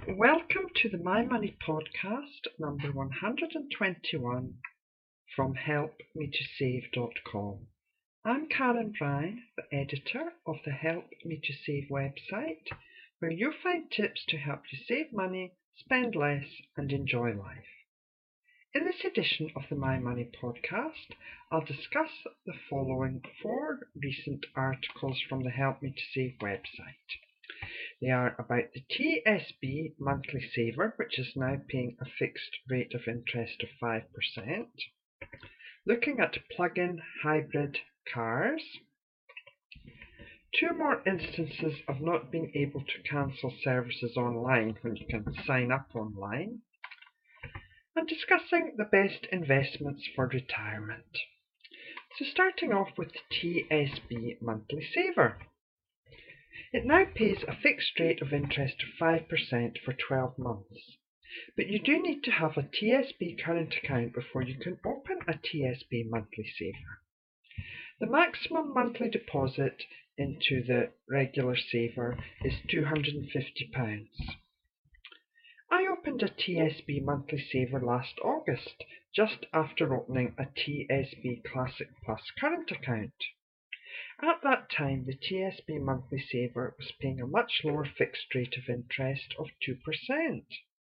Welcome to the My Money podcast number 121 from helpmetosave.com. I'm Karen Bryan, the editor of the Help Me to Save website, where you'll find tips to help you save money, spend less, and enjoy life. In this edition of the My Money podcast, I'll discuss the following 4 recent articles from the Help Me to Save website. They are about the TSB monthly saver, which is now paying a fixed rate of interest of 5%, looking at plug-in hybrid cars, 2 more instances of not being able to cancel services online when you can sign up online, and discussing the best investments for retirement. So starting off with the TSB monthly saver. It now pays a fixed rate of interest of 5% for 12 months, but you do need to have a TSB current account before you can open a TSB monthly saver. The maximum monthly deposit into the regular saver is £250. I opened a TSB monthly saver last August, just after opening a TSB Classic Plus current account. At that time, the TSB monthly saver was paying a much lower fixed rate of interest of 2%.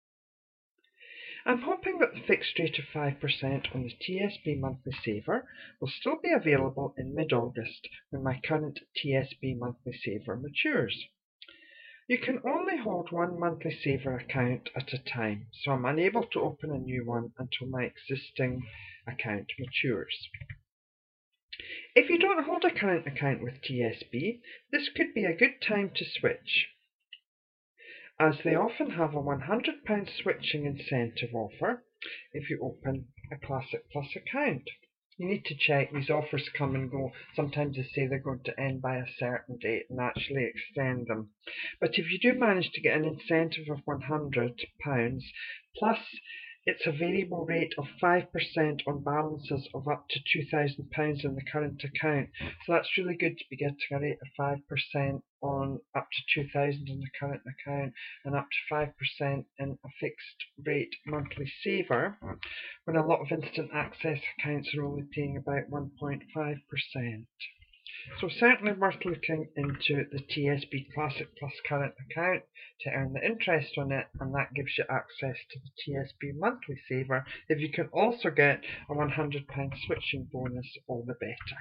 I'm hoping that the fixed rate of 5% on the TSB monthly saver will still be available in mid-August when my current TSB monthly saver matures. You can only hold one monthly saver account at a time, so I'm unable to open a new one until my existing account matures. If you don't hold a current account with TSB, this could be a good time to switch, as they often have a £100 switching incentive offer if you open a Classic Plus account. You need to check, these offers come and go. Sometimes they say they're going to end by a certain date and actually extend them. But if you do manage to get an incentive of £100, plus it's a variable rate of 5% on balances of up to £2,000 in the current account. So that's really good to be getting a rate of 5% on up to £2,000 in the current account and up to 5% in a fixed rate monthly saver, when a lot of instant access accounts are only paying about 1.5%. So certainly worth looking into the TSB Classic Plus current account to earn the interest on it, and that gives you access to the TSB monthly saver. If you can also get a £100 switching bonus, all the better.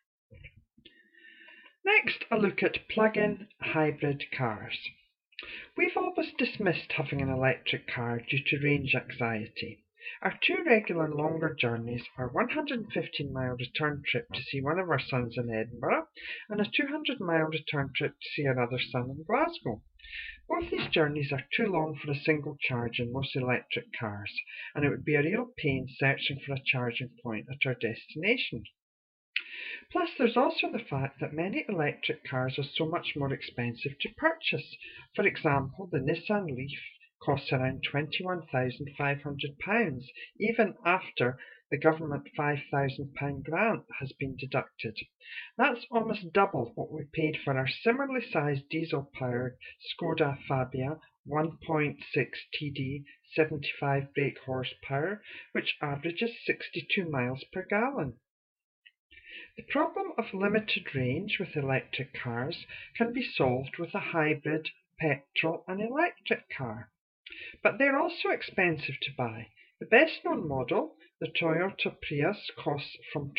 Next, a look at plug-in hybrid cars. We've always dismissed having an electric car due to range anxiety. Our 2 regular longer journeys are a 115-mile return trip to see one of our sons in Edinburgh and a 200-mile return trip to see another son in Glasgow. Both these journeys are too long for a single charge in most electric cars, and it would be a real pain searching for a charging point at our destination. Plus, there's also the fact that many electric cars are so much more expensive to purchase. For example, the Nissan Leaf costs around £21,500, even after the government £5,000 grant has been deducted. That's almost double what we paid for our similarly sized diesel-powered Skoda Fabia 1.6 TD 75 brake horsepower, which averages 62 miles per gallon. The problem of limited range with electric cars can be solved with a hybrid petrol and electric car, but they're also expensive to buy. The best known model, the Toyota Prius, costs from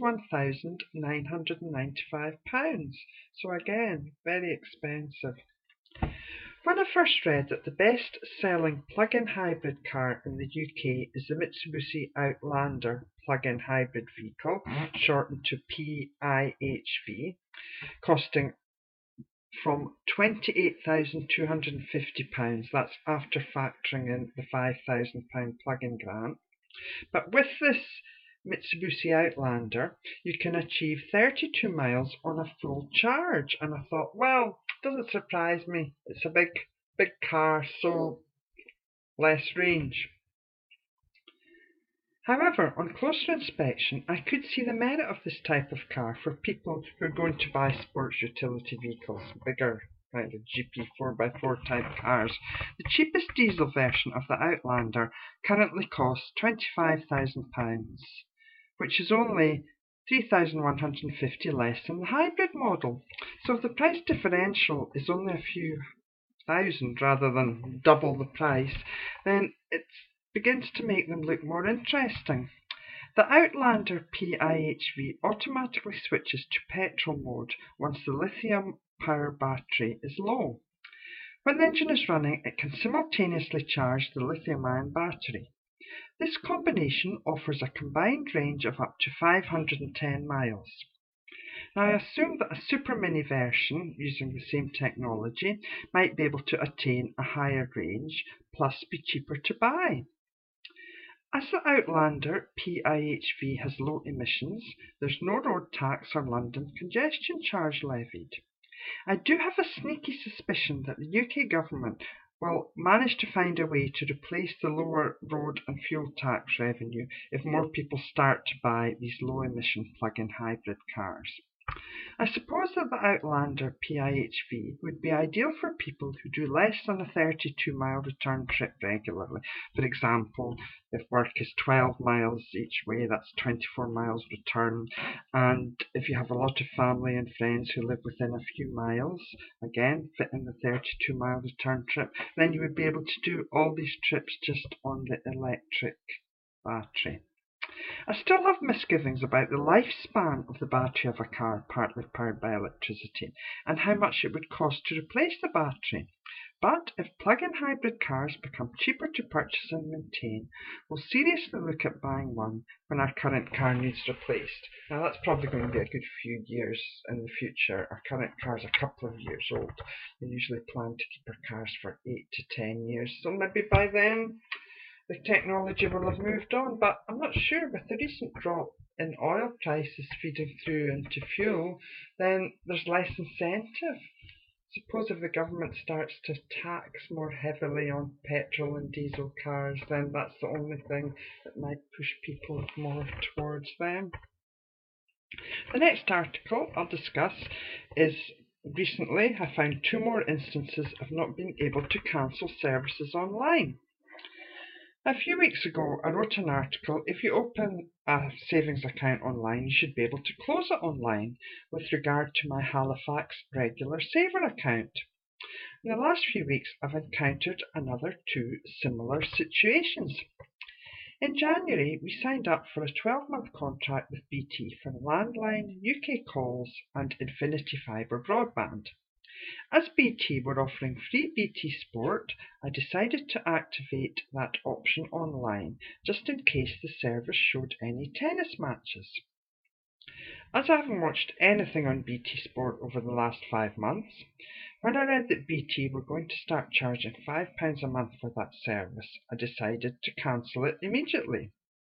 £21,995, so again, very expensive. When I first read that the best-selling plug-in hybrid car in the UK is the Mitsubishi Outlander plug-in hybrid vehicle, shortened to PIHV, costing from £28,250, that's after factoring in the £5,000 plug-in grant. But with this Mitsubishi Outlander, you can achieve 32 miles on a full charge, and I thought, well, doesn't surprise me. It's a big car, so less range. However, on closer inspection, I could see the merit of this type of car for people who are going to buy sports utility vehicles, bigger kind of GP 4x4 type cars. The cheapest diesel version of the Outlander currently costs £25,000, which is only £3,150 less than the hybrid model. So if the price differential is only a few thousand rather than double the price, then it begins to make them look more interesting. The Outlander PIHV automatically switches to petrol mode once the lithium power battery is low. When the engine is running, it can simultaneously charge the lithium-ion battery. This combination offers a combined range of up to 510 miles. Now, I assume that a Super Mini version using the same technology might be able to attain a higher range, plus be cheaper to buy. As the Outlander PIHV has low emissions, there's no road tax or London congestion charge levied. I do have a sneaky suspicion that the UK government will manage to find a way to replace the lower road and fuel tax revenue if more people start to buy these low-emission plug-in hybrid cars. I suppose that the Outlander PIHV would be ideal for people who do less than a 32-mile return trip regularly. For example, if work is 12 miles each way, that's 24 miles return. And if you have a lot of family and friends who live within a few miles, again, fit in the 32-mile return trip, then you would be able to do all these trips just on the electric battery. I still have misgivings about the lifespan of the battery of a car partly powered by electricity and how much it would cost to replace the battery. But if plug-in hybrid cars become cheaper to purchase and maintain, we'll seriously look at buying one when our current car needs replaced. Now that's probably going to be a good few years in the future. Our current car is a couple of years old. We usually plan to keep our cars for 8 to 10 years, so maybe by then the technology will have moved on, but I'm not sure. With the recent drop in oil prices feeding through into fuel, then there's less incentive. Suppose if the government starts to tax more heavily on petrol and diesel cars, then that's the only thing that might push people more towards them. The next article I'll discuss is recently I found 2 more instances of not being able to cancel services online. A few weeks ago, I wrote an article, if you open a savings account online, you should be able to close it online with regard to my Halifax regular saver account. In the last few weeks, I've encountered another 2 similar situations. In January, we signed up for a 12-month contract with BT for landline, UK calls and Infinity Fibre broadband. As BT were offering free BT Sport, I decided to activate that option online, just in case the service showed any tennis matches. As I haven't watched anything on BT Sport over the last 5 months, when I read that BT were going to start charging £5 a month for that service, I decided to cancel it immediately.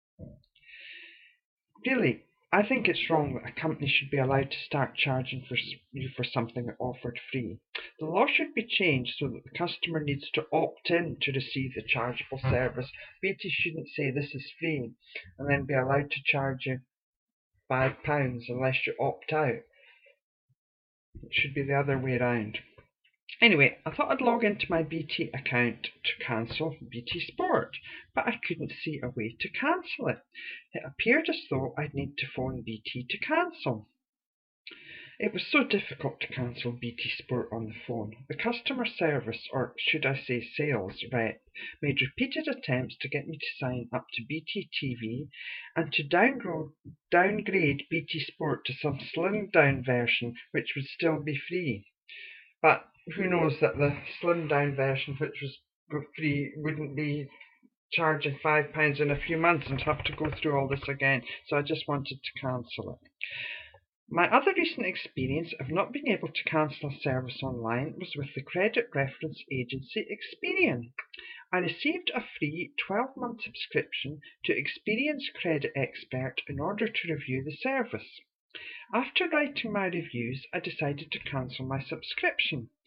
Really, I think it's wrong that a company should be allowed to start charging you for something it offered free. The law should be changed so that the customer needs to opt in to receive the chargeable service. BT shouldn't say this is free and then be allowed to charge you £5 unless you opt out. It should be the other way around. Anyway, I thought I'd log into my BT account to cancel BT Sport, but I couldn't see a way to cancel it. It appeared as though I'd need to phone BT to cancel. It was so difficult to cancel BT Sport on the phone. The customer service, or should I say sales rep, made repeated attempts to get me to sign up to BT TV and to downgrade BT Sport to some slimmed down version which would still be free. But who knows that the slimmed down version, which was free, wouldn't be charging £5 in a few months and have to go through all this again. So I just wanted to cancel it. My other recent experience of not being able to cancel a service online was with the credit reference agency Experian. I received a free 12-month subscription to Experian's Credit Expert in order to review the service. After writing my reviews, I decided to cancel my subscription.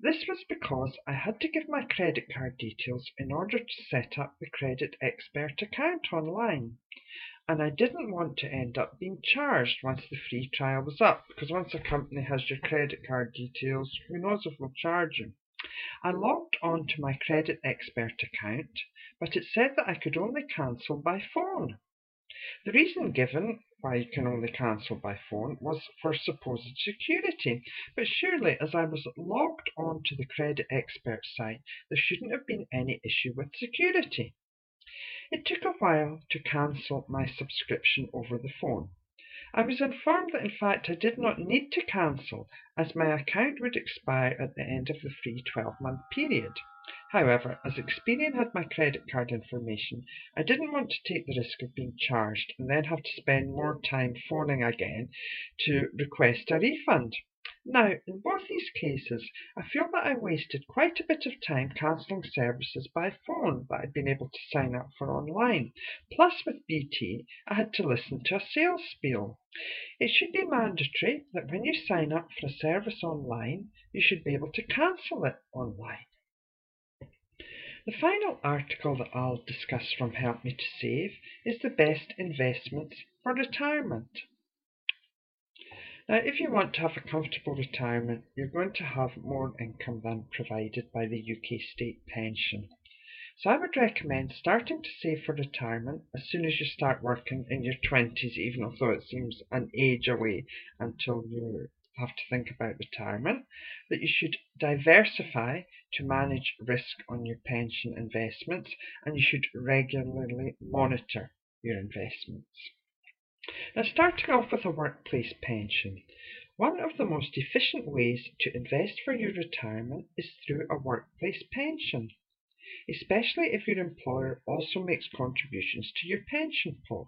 This was because I had to give my credit card details in order to set up the Credit Expert account online. And I didn't want to end up being charged once the free trial was up, because once a company has your credit card details, who knows if they'll charge you. I logged on to my Credit Expert account, but it said that I could only cancel by phone. The reason given why you can only cancel by phone was for supposed security, but surely as I was logged on to the Credit Expert site, there shouldn't have been any issue with security. It took a while to cancel my subscription over the phone. I was informed that in fact I did not need to cancel, as my account would expire at the end of the free 12-month period. However, as Experian had my credit card information, I didn't want to take the risk of being charged and then have to spend more time phoning again to request a refund. Now, in both these cases, I feel that I wasted quite a bit of time cancelling services by phone that I'd been able to sign up for online. Plus, with BT, I had to listen to a sales spiel. It should be mandatory that when you sign up for a service online, you should be able to cancel it online. The final article that I'll discuss from Help Me to Save is the best investments for retirement. Now, if you want to have a comfortable retirement, you're going to have more income than provided by the UK state pension. So I would recommend starting to save for retirement as soon as you start working in your 20s, even though it seems an age away until you have to think about retirement, that you should diversify to manage risk on your pension investments, and you should regularly monitor your investments. Now, starting off with a workplace pension. One of the most efficient ways to invest for your retirement is through a workplace pension, especially if your employer also makes contributions to your pension pot.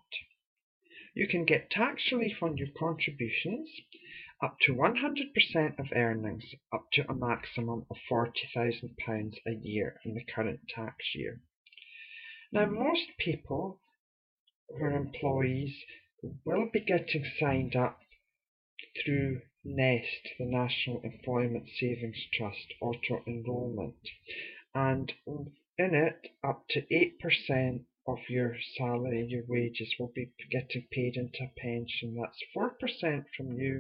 You can get tax relief on your contributions up to 100% of earnings, up to a maximum of £40,000 a year in the current tax year. Now, most people who are employees will be getting signed up through NEST, the National Employment Savings Trust auto-enrolment, and in it up to 8% of your salary, your wages, will be getting paid into a pension. That's 4% from you,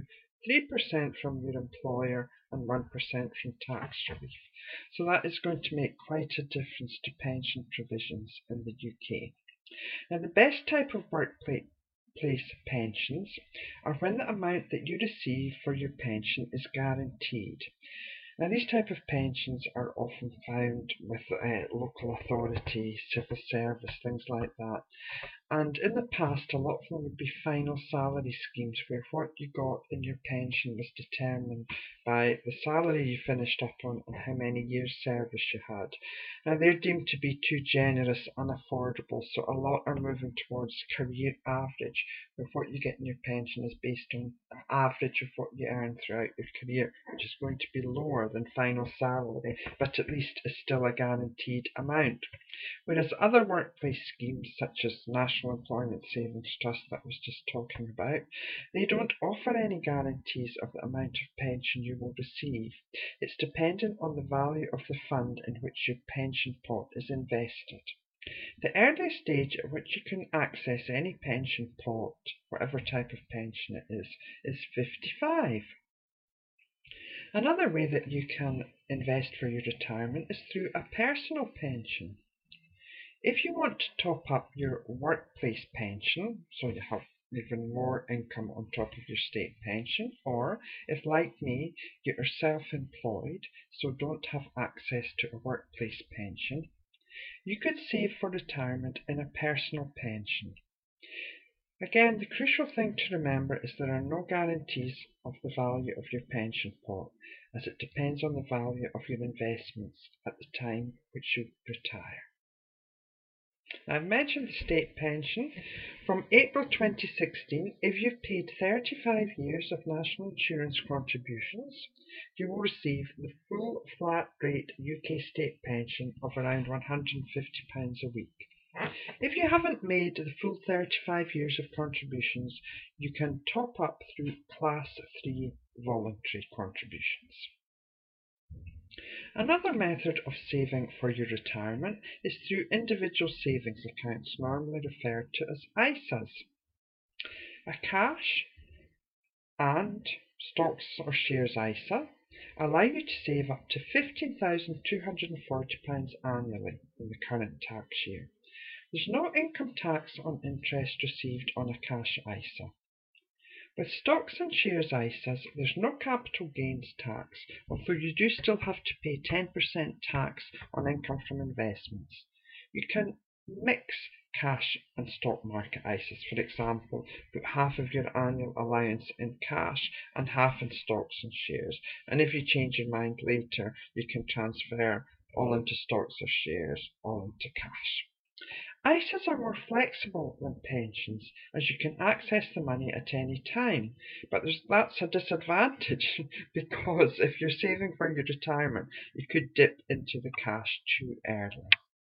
3% from your employer, and 1% from tax relief. So that is going to make quite a difference to pension provisions in the UK. Now, the best type of workplace pensions are when the amount that you receive for your pension is guaranteed. Now, these type of pensions are often found with local authorities, civil service, things like that. And in the past, a lot of them would be final salary schemes where what you got in your pension was determined by the salary you finished up on and how many years service you had. Now, they're deemed to be too generous, unaffordable, so a lot are moving towards career average, where what you get in your pension is based on an average of what you earn throughout your career, which is going to be lower than final salary, but at least is still a guaranteed amount. Whereas other workplace schemes, such as National Employment Savings Trust that I was just talking about, they don't offer any guarantees of the amount of pension you will receive. It's dependent on the value of the fund in which your pension pot is invested. The earliest stage at which you can access any pension pot, whatever type of pension it is 55. Another way that you can invest for your retirement is through a personal pension. If you want to top up your workplace pension, so you have even more income on top of your state pension, or if, like me, you are self-employed, so don't have access to a workplace pension, you could save for retirement in a personal pension. Again, the crucial thing to remember is there are no guarantees of the value of your pension pot, as it depends on the value of your investments at the time which you retire. I've mentioned the state pension. From April 2016, if you've paid 35 years of national insurance contributions, you will receive the full flat rate UK state pension of around £150 a week. If you haven't made the full 35 years of contributions, you can top up through Class 3 voluntary contributions. Another method of saving for your retirement is through individual savings accounts, normally referred to as ISAs. A cash and stocks or shares ISA allow you to save up to £15,240 annually in the current tax year. There's no income tax on interest received on a cash ISA. With stocks and shares ISAs, there's no capital gains tax, although you do still have to pay 10% tax on income from investments. You can mix cash and stock market ISAs. For example, put half of your annual allowance in cash and half in stocks and shares. And if you change your mind later, you can transfer all into stocks or shares, all into cash. ISAs are more flexible than pensions, as you can access the money at any time, but that's a disadvantage because if you're saving for your retirement, you could dip into the cash too early.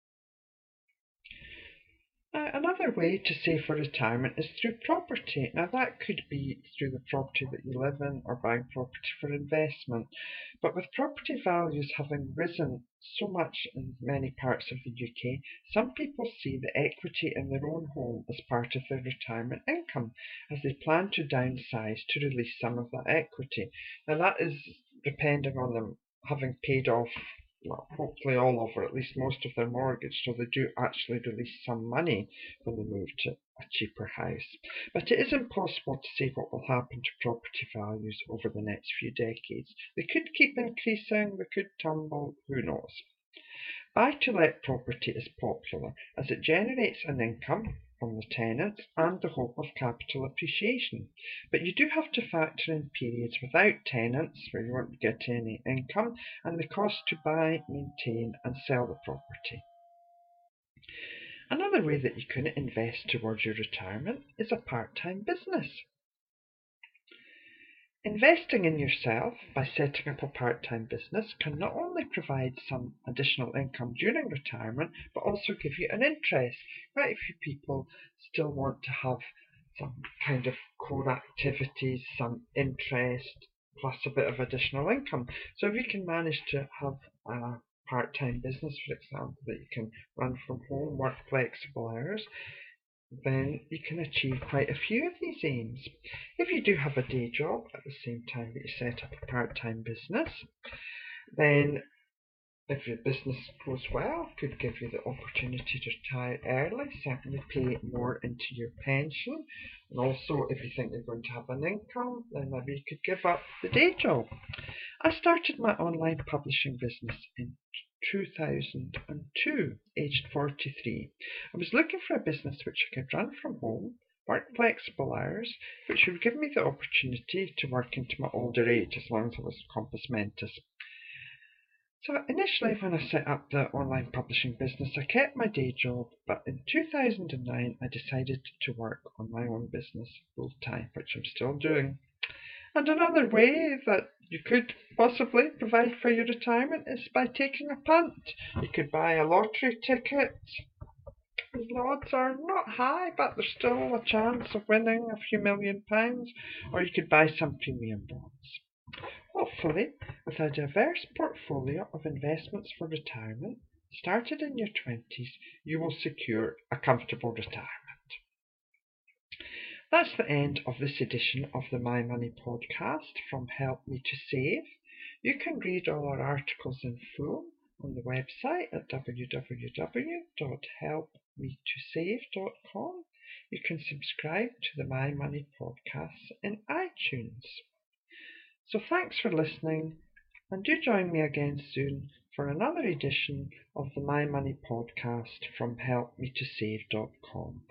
Another way to save for retirement is through property. Now that could be through the property that you live in or buying property for investment. But with property values having risen so much in many parts of the UK, some people see the equity in their own home as part of their retirement income, as they plan to downsize to release some of that equity. Now that is depending on them having paid off, well, hopefully all of, or at least most of their mortgage, so they do actually release some money when they move to a cheaper house. But it is impossible to say what will happen to property values over the next few decades. They could keep increasing, they could tumble, who knows. Buy-to-let property is popular as it generates an income from the tenants and the hope of capital appreciation. But you do have to factor in periods without tenants where you won't get any income and the cost to buy, maintain and sell the property. Another way that you can invest towards your retirement is a part-time business. Investing in yourself by setting up a part-time business can not only provide some additional income during retirement, but also give you an interest. Quite a few people still want to have some kind of core activities, some interest, plus a bit of additional income. So if you can manage to have a part-time business, for example, that you can run from home, work flexible hours, then you can achieve quite a few of these aims. If you do have a day job at the same time that you set up a part-time business, then if your business goes well, it could give you the opportunity to retire early, certainly pay more into your pension, and also if you think you're going to have an income, then maybe you could give up the day job. I started my online publishing business in 2002, aged 43. I was looking for a business which I could run from home, work flexible hours, which would give me the opportunity to work into my older age as long as I was compos mentis. So initially when I set up the online publishing business, I kept my day job, but in 2009 I decided to work on my own business full time, which I'm still doing. And another way that you could possibly provide for your retirement is by taking a punt. You could buy a lottery ticket. The odds are not high, but there's still a chance of winning a few £1,000,000, or you could buy some premium bonds. Hopefully, with a diverse portfolio of investments for retirement, started in your 20s, you will secure a comfortable retirement. That's the end of this edition of the My Money podcast from Help Me to Save. You can read all our articles in full on the website at www.helpmetosave.com. You can subscribe to the My Money podcasts in iTunes. So thanks for listening, and do join me again soon for another edition of the My Money podcast from helpmetosave.com.